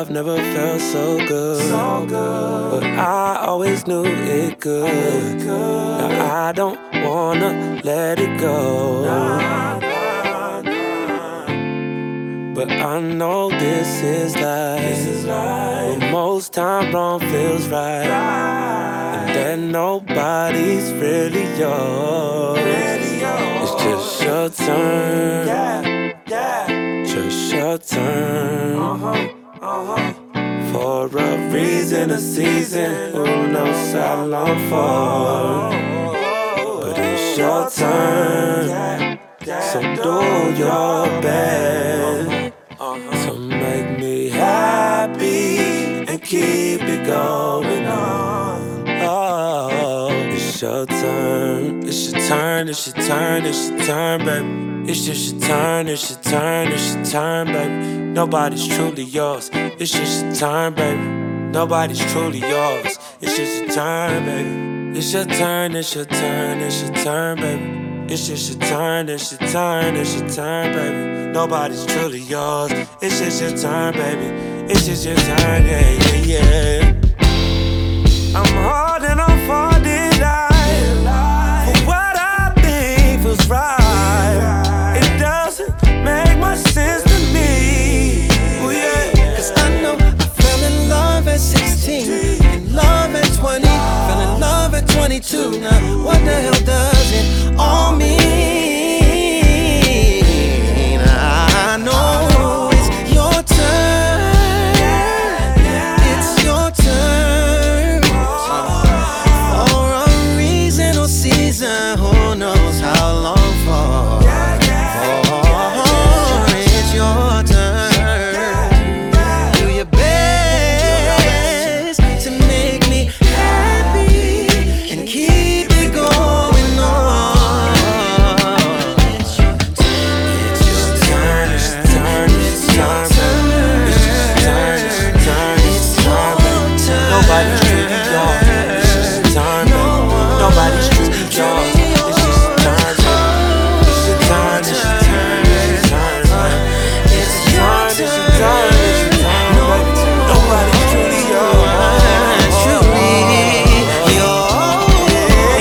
love never felt so good. But I always knew it could. Now I don't wanna let it go. But I know this is life. But most time wrong feels right. And then nobody's really yours. It's just your turn. Just your turn. For a reason, a season, who knows how long for. But it's your turn. So do your best to make me happy and keep it going on. Oh, it's your turn. It's your turn, it's your turn, it's your turn, baby. It's just your turn, it's your turn, it's your turn, baby. Nobody's truly yours. It's just your turn, baby. Nobody's truly yours. It's just your turn, baby. It's your turn, it's your turn, it's your turn, baby. It's just your turn, it's your turn, it's your turn, baby. Nobody's truly yours. It's just your turn, baby. It's just your turn, yeah, yeah, yeah. I'm holding on for dear life, for what I think feels right. It doesn't make much sense to me. Oh yeah, 'cause I know I fell in love at 16, in love at 20, fell in love at 22. Now what the hell does it all mean? I know it's your turn. It's your turn. For a reason or season, who knows how long for. It's your turn. Do your best to make me happy and keep it going on. It's your turn. It's your turn. it's your turn, it's your turn, baby. It's just your turn, it's your turn, it's your turn, baby. Nobody's truly yours. It's just your turn, baby. Nobody's truly yours. It's just your turn, baby. It's your turn, it's your turn, it's your turn, baby. It's your turn, it's your turn, it's your turn, baby. Nobody's truly yours. Truly yours.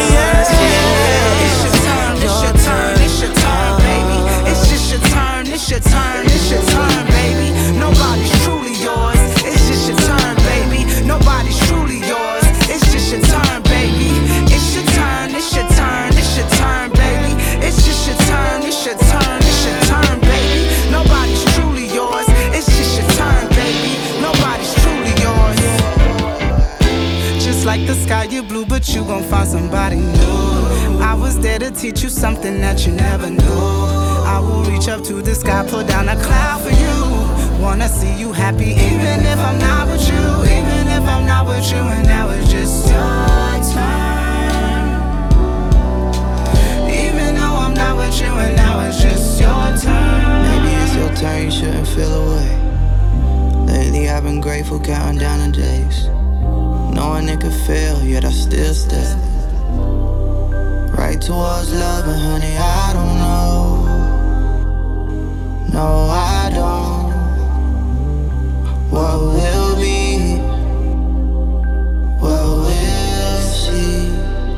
It's your turn, it's your turn, it's your turn, baby. It's just your turn, it's your turn, it's your turn, baby. Nobody's truly yours. It's just your turn, baby. Nobody's truly yours. It's just your turn, baby. It's your turn, it's your turn, it's your turn, baby. It's just your turn, it's your turn, it's your turn, baby. Nobody's truly yours. It's just your turn, baby. Nobody's truly yours. Just like the sky, you're blue, but you gon' find somebody new. I was there to teach you something that you never knew. I will reach up to the sky, pull down a cloud for you. Wanna see you happy, even if I'm not with you. Even if I'm not with you, and now it's just your turn. Even though I'm not with you, and now it's just your turn. Maybe it's your turn, you shouldn't feel away. Lately I've been grateful, counting down the days. Knowing it could fail, yet I still stay. Right towards love, and honey, I don't know. No, I don't. What will be? What we'll see.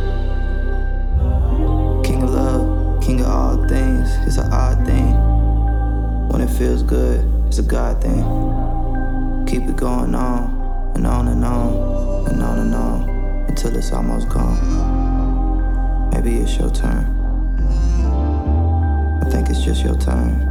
King of love, king of all things. It's an odd thing. When it feels good, it's a God thing. Keep it going on, and on and on, and on and on, until it's almost gone. Maybe it's your turn. I think it's just your turn.